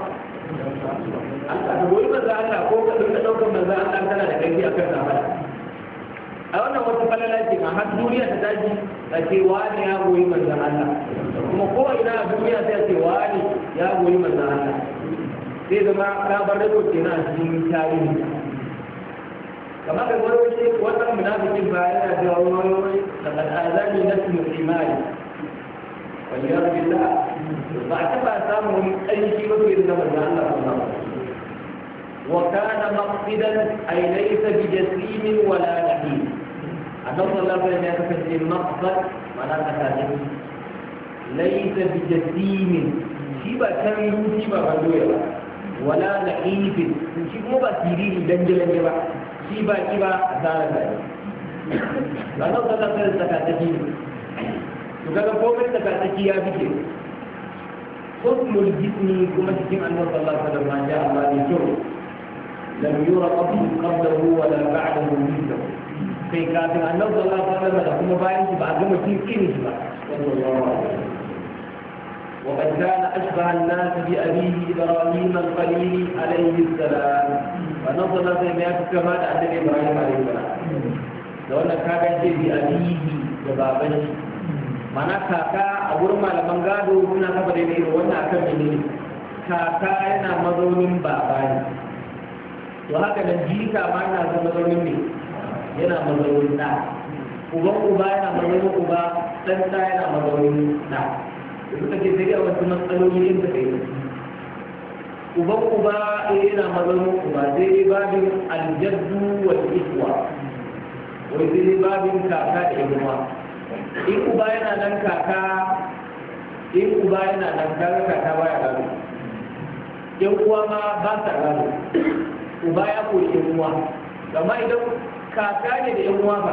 Allah ka goyi manzon Allah ko ka dinga daukar manzon Allah kana da kai akan safara a wannan wata falala ce ma har duniya ta tashi a ce wani ya goyi manzan Allah kuma ko ina a duniya sai a ce wani ya goyi manzan Allah sai zama ka bar rado kenan a cikin tarihi kamar da wani wannan munafikin ba yana da wani daga azami na su imani waliyar billah ba a taba samun aiki ba ke da manzan Allah sallallahu alaihi wasallam وكان مقصدا أي ليس بجسيم ولا نحيف النبي صلى الله عليه وسلم يقول مقصد معناه تكاتب ليس بجسيم شيبا كان شيبا بدوية ولا نحيف شيبا مو بسيرين دنجل جبا شيبا شيبا دار النبي صلى الله عليه وسلم تكاتب وكذا فوق التكاتب يا بكر حسن الجسم كما تجمع النبي صلى الله عليه وسلم ما جاء الله بشر لم يرى قبله ولا بعده مثله في كاتب النبي صلى الله عليه وسلم ثم باين بعد ما تنكين صلى الله عليه وسلم وقد كان أشبه الناس بأبيه إبراهيم الخليل عليه السلام فنظر زي كما أن إبراهيم عليه السلام لو أن كان شيء بأبيه وبابيه معنى كاكا أقول ما لمن قالوا كنا كبرين وانا أكمل كاكا ينا مظلوم باباني to haka nan jika ma yana zama mazaunin ne yana mazaunin ɗa uban uba yana mazaunin uba ɗan ɗa yana mazaunin ɗa da suka ce sai a wasu matsaloli yin ta kai uban uba yana mazaunin uba sai dai babin aljaddu wal ikwa wai sai dai babin kaka da yawa in uba yana nan kaka in uba yana nan kaka baya gado yan uwa ma ba sa gado uba ya koyi yan uwa amma idan kaka ne da yan uwa ba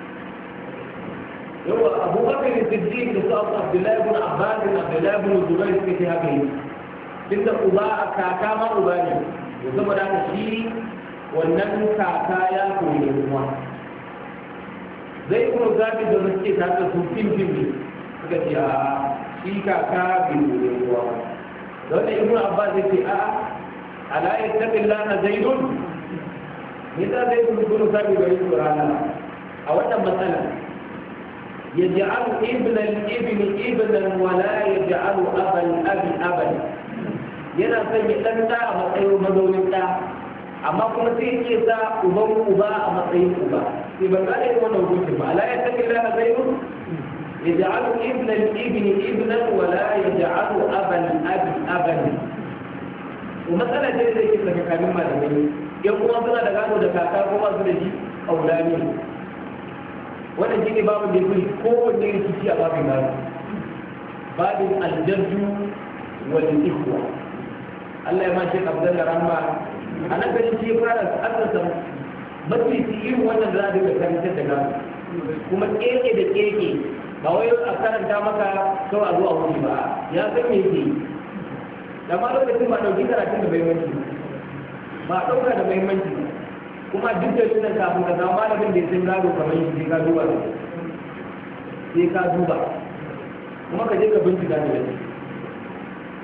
yawa abubakar da siddiq da su abdullahi ibn abbas da abdullahi ibn zubair suka ce haka yi tunda uba a kaka ma uba ne to saboda haka shi wannan kaka ya koyi yan uwa zai kuma zafi da suke tare da su fim ne suka ce a shi kaka bai koyi yan uwa da wannan ibn abbas ya ce a'a ألا يتق الله زيد إذا زيد يكون سابق بعيد سبحانه أولا مثلا يجعل ابن الابن ابنا ولا يجعل أبا الأب أبا yana son ya ɗan da a matsayin mazaunin ɗa amma kuma sai ke sa uban uba a matsayin uba sai ban gane da wannan hukunci ba ala ya tafi da zainu ya ja'alu ibn al-ibn ibnan wa la yaj'alu aban abi aban matsala ce da yake tsakanin malamai yan kuma suna da gado da kaka ko ba su da shi aulani wannan shi ne babu da yake kowanne rikici a babin gado babin aljaddu wal ikhwa Allah ya ma shi Abdullah Rahma anan ganin shi fara asasa mafi irin wannan da za a dinga karantar da gado kuma keke da keke ba wai a karanta maka kawai a zuwa wuri ba ya san me yake da ma lokacin ba ɗauki karatun da muhimmanci ba a ɗauka da muhimmanci kuma duk da sunan kafin ka samu malamin da ya san gado kamar shi sai ka duba kuma ka je ka bincika da wani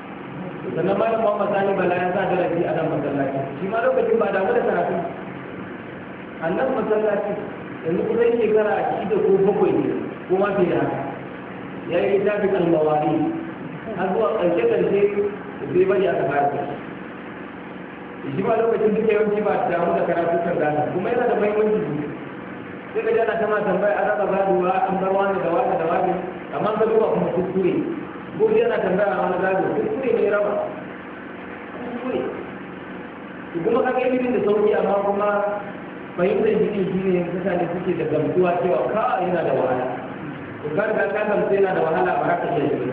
sannan malam Muhammad Sani Bala ya sa darasi a nan masallaci shi ma lokacin ba damu da karatu a nan masallaci yanzu kusan shekara 6 ko 7 ne ko ma fiye da haka ya yi littafin almawari har zuwa ƙarshe zai bari aka fara da shi ba lokacin duk yawanci ba ta damu da karatu kan gada kuma yana da mahimmanci sai ka jana kama tambaya an raba gaduwa an bar wani da wani da wani amma ka duba kuma kuskure ko yana tambaya wani gado kuskure ne raba kuskure kuma ka ga ilimin da sauki amma kuma fahimtar jikin shi ne mutane suke da gamsuwa cewa ka yana da wahala to ka riga ka gamsu yana da wahala ba haka iya shi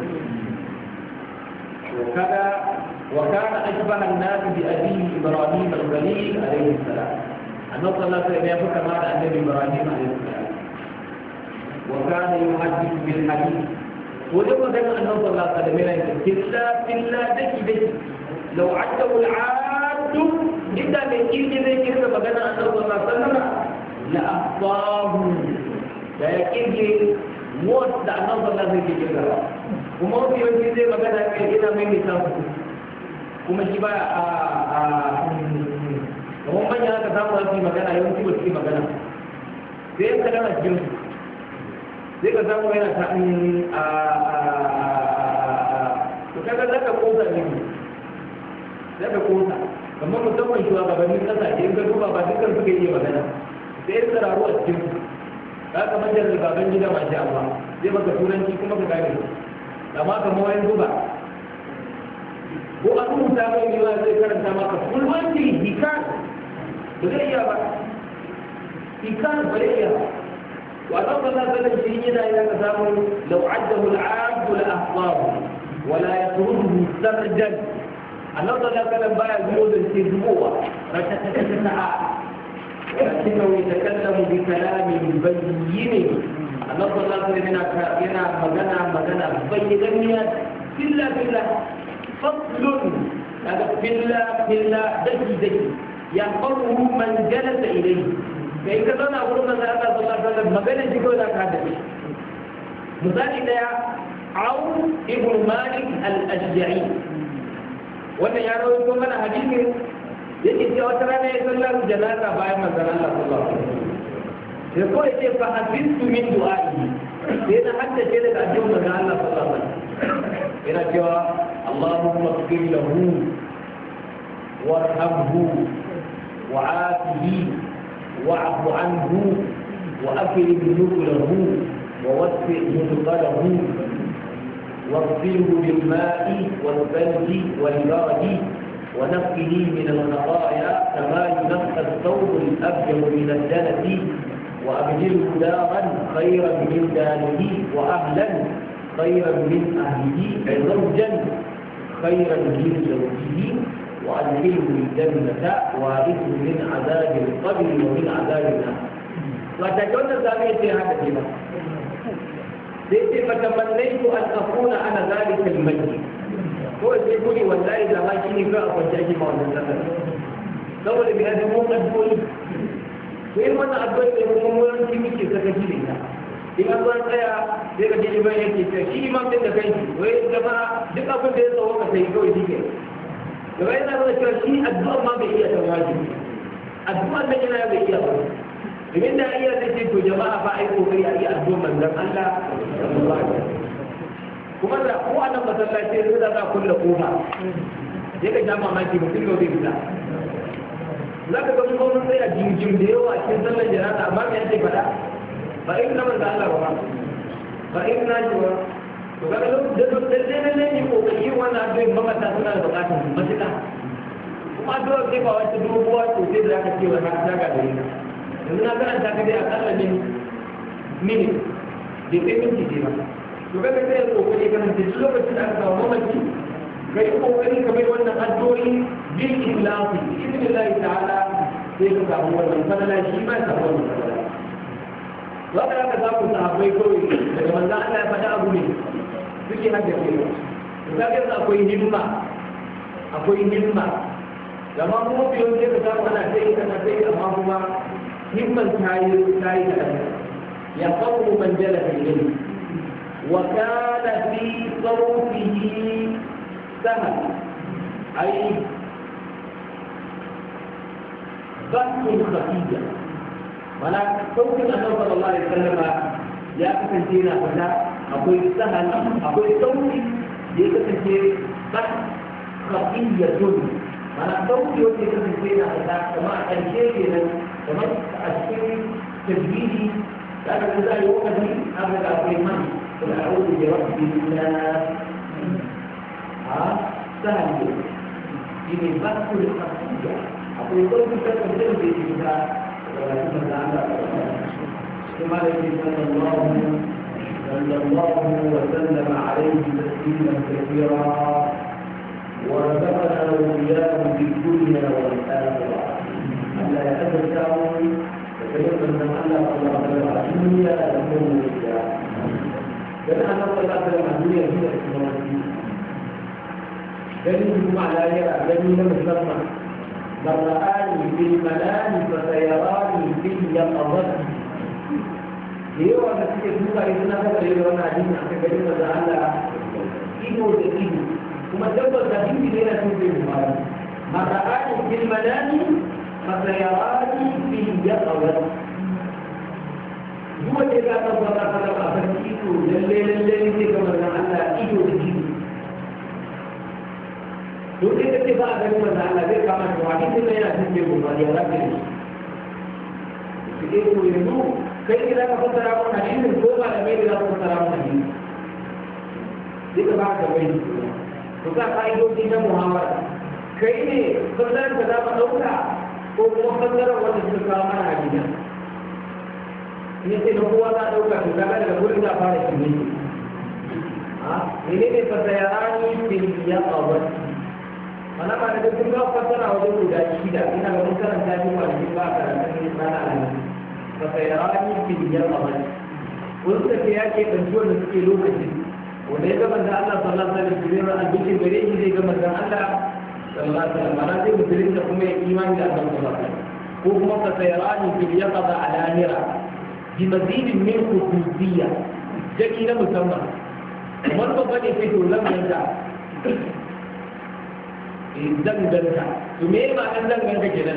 to kaga wa kana ashbaha an-nas bi abihi ibrahim al-khalil alayhi salam annabi sallallahu alaihi wasallam ya fi kama da annabi ibrahim alayhi salam wa kana yuhaddithu bil hadith wajen maganar annabi sallallahu alaihi wasallam yana killa daki law addahu al-'addu inda mai kirki zai kirga maganar annabi sallallahu alaihi wasallam la ahsahu da ya kirge wanda annabi sallallahu alaihi wasallam zai kirga kuma wani yawanci zai magana kai ina mai misali kuma shi ba kamar manya aka samu za su yi magana yawanci ba su yi magana sai ya kada a cikin sai ka samu yana ta to kaga za ka kosa ne za ka kosa kamar musamman shugabannin kasashe in ka duba ba dukkan suka iya magana sai ya tsararu a cikin za ka manjar da baban gida mashi Allah zai maka turanci kuma ka gane amma kamar wani duba ko an rubuta mai yiwa zai karanta maka fulwanci hikan ba zai iya ba hikan ba zai iya ba وأنا لا بد فينا إذا كتابه لو عده العبد لأحصاه ولا يطرده سرجا أنا لا كلام بايع جلود السيدموة رتتتتتعا ولكنه يتكلم بكلام بين أنا لا كلام مغنى بينيا بالله فصل هذا بالله دكي يحفظه من جلس إليه kai ka zauna wurin manzo Allah sallallahu alaihi wasallam magana shi ko da ka da shi misali daya Auf ibn Malik al-Ashja'i wannan ya rawaito mana hadisi yake cewa wata rana ya sallar janaza bayan manzo Allah sallallahu alaihi wasallam sai ko yace fa hadisu min du'a'i sai na haddace daga addu'ar manzo Allah sallallahu alaihi wasallam yana cewa Allahumma ighfir lahu warhamhu wa'afihi واعف عنه وأكرم نزله ووسع مدخله واغسله بالماء والثلج والبرد ونقه من الخطايا كما ينقى الثوب الأبيض من الدنس وأبدله دارا خيرا من داره وأهلا خيرا من أهله زوجا خيرا من زوجه وأدخله الجنة وارثه من عذاب القبر ومن عذاب النار. وتكون ذلك في هذا الكلام. فتمنيت أن أكون أنا ذلك المجد. هو يقول والله إذا ما كنت فأكون جاهي مع الناس. لو لم يهدمون أدوني. وإن من أدوني يقومون كمية سكتينها. إذا كان saya dia kerja di banyak kita. Ini memang tidak kain. Wei jemaah, jika pun dia tahu kata itu ini. Kalau kita bercakap ini addu'a ma bai iya tawaji. Addu'a da yana bai iya ba. Idan da iya da ce to jama'a fa ai kokari a yi addu'a manzon Allah sallallahu alaihi wasallam. Kuma da ko anan masallaci sai da za kulle kofa. Sai ka ja mamaki mutum da zai fita. Zaka ga mun sai a jinjin da yawa cikin sallar jana'a amma me yake fada? Ba in na manzon Allah ba. Ba in na ji ba. to ga da ne kokari wannan addu'a mamata suna da bukatar matuƙa kuma addu'a sai ba wata doguwa to sai da aka ce wa na ta ga da ita yanzu na karanta ka dai akalla ne mini da kai minti ce ba to ga kai sai kokari kan da lokacin da aka samu mamaci kai kokari ka bai wannan addu'o'i bil ikhlasi bismillah ta'ala sai ka samu wannan fadala shi ma ka samu wannan fadala wanda aka samu sahabbai kawai daga manzo Allah ya faɗa abu ne suke haddace ba za ka akwai himma amma kuma biyo sai ka samu ana sai kana sai amma kuma himman tayi da ya qawmu man jala fi ilmi wa kana fi sawtihi sahal ai bakin khafiyya mana sautin annabi sallallahu alaihi wasallam ya kasance yana fada akwai sahal akwai sauti da ya kasance bas khafiyyatun mana sauti wanda ya kasance yana fada kamar a ƙarshe kenan kamar a cikin tajwidi da aka za a yi wakati aka ga akwai man da a'udhu bi rabbil nas sahal ne shi ne bakin khafiyya akwai sauti da kasance da ya fita ثم الذي صلى الله وسلم عليه تسليما كثيرا ورزقنا واياه في الدنيا والاخره الا يتذكرون فكيف ان الله صلى الله عليه وسلم الدنيا يكون الاياه لان الله صلى الله عليه وسلم الدنيا هي الاسلام دليل على يرى دليل مسلم من رآني في المنام فسيراني في اليقظة ليوا da suke duka idan na ga da wannan hadisi aka gari da Allah ido da ido kuma tabbas da hadisi ne na cikin Bukhari man ra'ani fil manami fa sayarani fil yaqظة duwa da ga ta fara fara a kan ido lalle ne ga manzon Allah ido da ido duk da ke ba a gani manzon Allah zai kama shi hadisi ne yana cikin Bukhari ya rabe shi ke ko yanzu kai idan ka fassara mun hadisin ko ba da mai da ka fassara mun hadisi duka ba ka bai to ka ka'idoji na muhammad kai ne fassarar da za ka ɗauka ko kuma fassarar wanda suka kawo mana hadisan ne sai na kowa za a ɗauka to kaga daga gurin za a fara shi ne ne fassarani fil yaqظة mana ba da kun ga fassara wajen guda shida ina ga mun karanta shi kwanaki ba a karatun rana alamu fasayarani fil yaqظة wasu da ke yake ɗanci wanda suke lokacin wanda ya gama da Allah sallallahu alaihi wasallam albishin gare shi zai gama da Allah sallallahu alaihi wasallam mana zai musulun da kuma ya imani da Allah sallallahu alaihi wasallam ko kuma fasayarani fil yaqظة a lahira bi mazidin min khususiyya jaki na musamman wani babba ne sai to zan ganta zan ganta to me ma an zan ganta kenan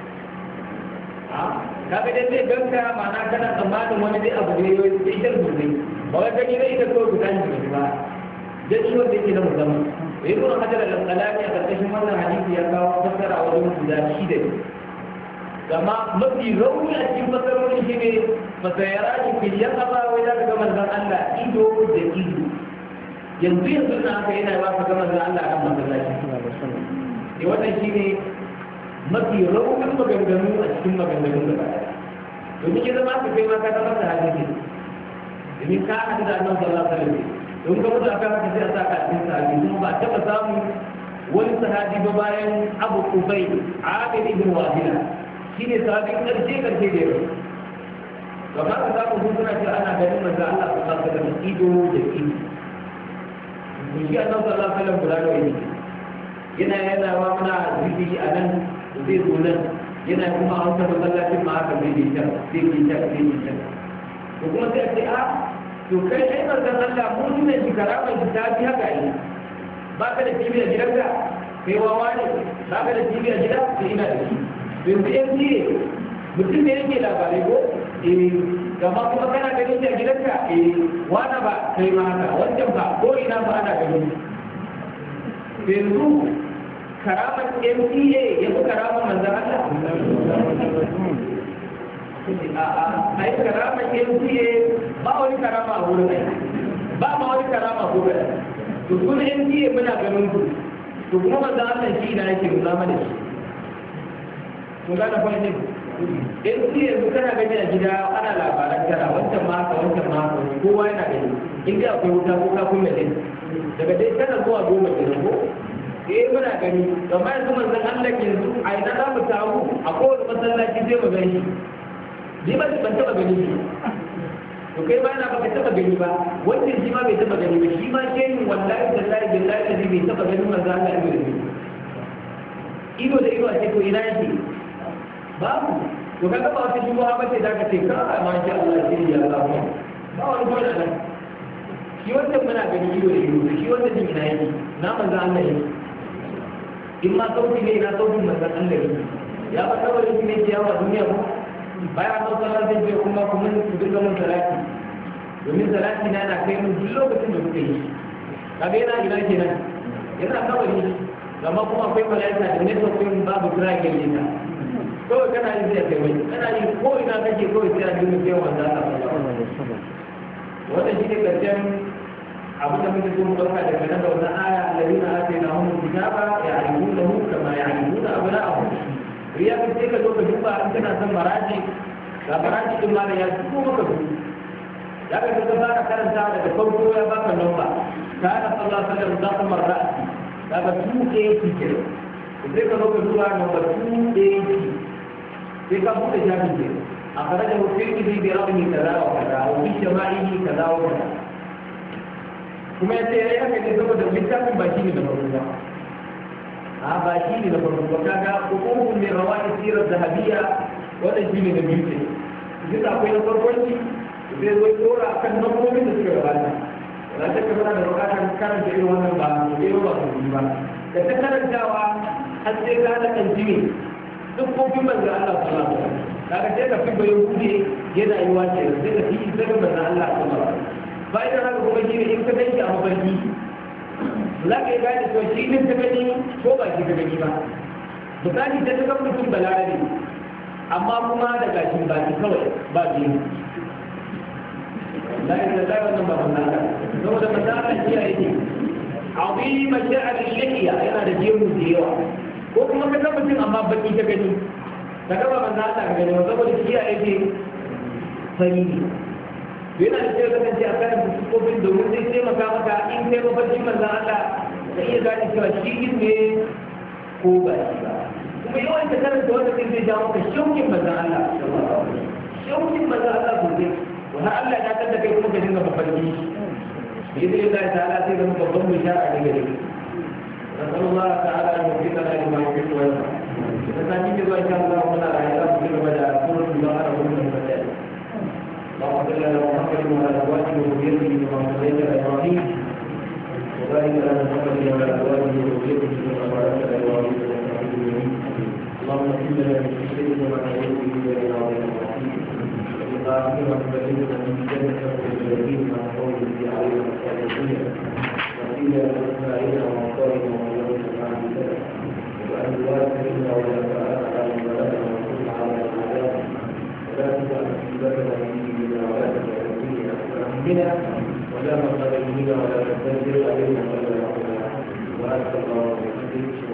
kaga dai zai ganka ma'ana kana tsammanin wani dai abu ne ya ita rubuce ba wai gani dai ita kawai guda ne ba da shi wanda yake na musamman da yi kuma hajjar al-qalami a karkashin wannan hadisi ya kawo fassara wajen guda shida ne amma mafi rauni a cikin fassarorin shi ne fasayara ne fil yaqظة wai za ka ga manzon Allah ido da ido yanzu na haka yana ba ka ga manzon Allah kan masallaci wannan shi ne mafi raunin maganganu a cikin maganganun da ba domin ya zama ka kai ma ka zama da hadisi domin ka haɗu da annabi sallallahu alaihi wasallam don ka mutu akan haka sai a saka cikin sahabi kuma ba taɓa samun wani sahabi ba bayan Abu Ubayd Amir ibn Wahila shine sahabin karshe da yau gaba ka samu sun suna cewa ana ganin manzo Allah sallallahu alaihi wasallam ido da ido shi annabi sallallahu alaihi wasallam guda nawa yake yana wa muna zikiri a nan zai zo nan yana kuma a wata masallacin ma haka zai yi can to kuma sai a ce to kai ai manzon Allah mun ne shi karamar shi ta fi haka yi ba ka da TV a gidanka kai wawa ne ba ka da TV a gida sai ina da shi yanzu MTA mutum ne yake labarai ko gama kuma kana ganin shi a gidanka wani ba kai ma haka wancan ba ko ina ba ana ganin yanzu karamar MTA ya fi karamar manzan Allah ai karamar MTA ba wani karama a wurin aiki ba ma wani karama a wurin to kuma MTA muna ganin ku to kuma manzan Allah shi na yake nuna mana shi kun gane kwanne MTA yanzu kana gani a gida ana labaran tara wancan ma haka kowa yana gani in ga akwai wuta ko kafin mai daga dai tana zuwa 10 kenan ko muna gani amma yanzu manzon Allah yanzu a ina za mu samu a kowane masallaci sai mu gani ni ba ban taba gani shi to kai ba na baka taba gani ba wanda shi ma bai taba gani ba shi ma shehin wallahi billahi bai taba gani manzon Allah ido da ido a ce to ina yake babu to kaga ba wata shubuha ba ce da ka ce ka ma sha Allah sai ya Allah ba wani gona nan shi wanda muna gani ido da ido shi wanda din ina yake na manzon Allah yake in ma sauti ne na sautin manzan Allah ne ya ba kawai shi ne ciyawa duniya ba bayan an sallah zai je kuma ku dinga mun salati domin salati na kai mun duk lokacin da kuka yi kaga yana ina kenan yana kawai amma kuma akwai malaika da ne sautin babu kira ke yi ta kawai kana yin zai kai wani kana yi ko ina kake kawai sai a dinga kai wanda Allah wannan shi ne karshen abin da muke so mu dauka daga nan da wannan aya alladina atainahum kitaba ya'rifunahu kama ya'rifuna abna'ahum riya ka ce ka zo ka duba in kana son maraji ga maraji din ma da ya tuko maka dubu ya ka ga fara karanta daga farko ya baka lamba kana sallallahu alaihi wasallam da kuma ra'asi daga 280 ke sai ka zo ka duba number 280 sai ka buɗe shafin ke a karajar filmi bi rabbi kaza wa kaza wa bi shama'ihi kaza wa kaza kuma ya ce ya yi haka ne saboda littafin ba shi ne da farko ba a ba shi ne da farko ba kaga hukumun mai rawa da sirar zahabiya wanda shi ne da biyu ce duk akwai na farkon shi zai zo tsora akan nambobin da suka gabata wanda ta kamar da bukatar karanta irin wannan ba su ɗaya ba su ba da ta karantawa har sai ka haɗa kan jini duk kofin manzo Allah sallallahu alaihi wasallam kaga sai ka fi bayan kuɗi yana yi wace sai ka fi zaga manzo Allah sallallahu alaihi wasallam bayan haka kuma shi ne in ka ganki a mafarki za ka yi gane to shi ne ka gani ko ba shi ka gani ba misali ta ga mutum balarabe amma kuma da gashin baki kawai ba biyu la ilaha illa wannan ba wannan ka saboda masala shi yake azima sha'r al-lihiya yana da gemu da yawa ko kuma ka ga mutum amma baki ka gani ka ga ba manzo Allah ka gani saboda shi yake fari yana da cewa kasance a kan fuskofin domin zai taimaka maka in kai mafarki manzan Allah ka iya gane cewa shi ne ko ba shi ba kuma yawan ta karanta wanda zai ja maka shaukin manzan Allah shaukin manzan Allah sosai to har Allah ya tada kai kuma ka dinga mafarki idan Allah ta'ala sai da babban bishara daga gare نسأل الله تعالى أن يوفقنا لما يحب ويرضى. فسألني إن شاء الله هنا رأينا في بدأ سورة البقرة ومن الفتاة. اللهم صل على محمد وعلى ازواجه وذريته كما صليت على ابراهيم وبارك على محمد وعلى ازواجه وذريته كما باركت على ابراهيم انك حميد مجيد اللهم اغفر لنا من خشيتك ما تحول به بيننا وبين المعصيه ومن طاعتك ما تبلغنا من جنتك ومن اليقين ما تحول به علينا مصائب الدنيا وقيل اسماعيل وانصارنا ومن سبحانه وتعالى وان الوارث منا ولا تعالى على الملائكه وانصرنا على الاعداء ولا تجعل مصيبتنا بنا ولا مصدر منا ولا تستنزل علينا ولا رحمنا وأنت الله وحدك